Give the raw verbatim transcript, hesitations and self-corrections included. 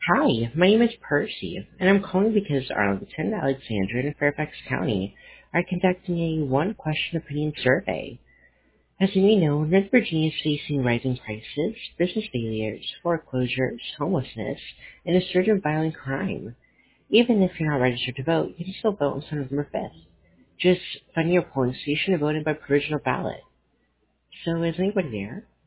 Hi, my name is Percy, and I'm calling because Arlington, Alexandria, and Fairfax County are conducting a one-question opinion survey. As you may know, North Virginia is facing rising prices, business failures, foreclosures, homelessness, and a surge of violent crime. Even if you're not registered to vote, you can still vote on November fifth. Just find your polling station and vote in by provisional ballot. So is anybody there?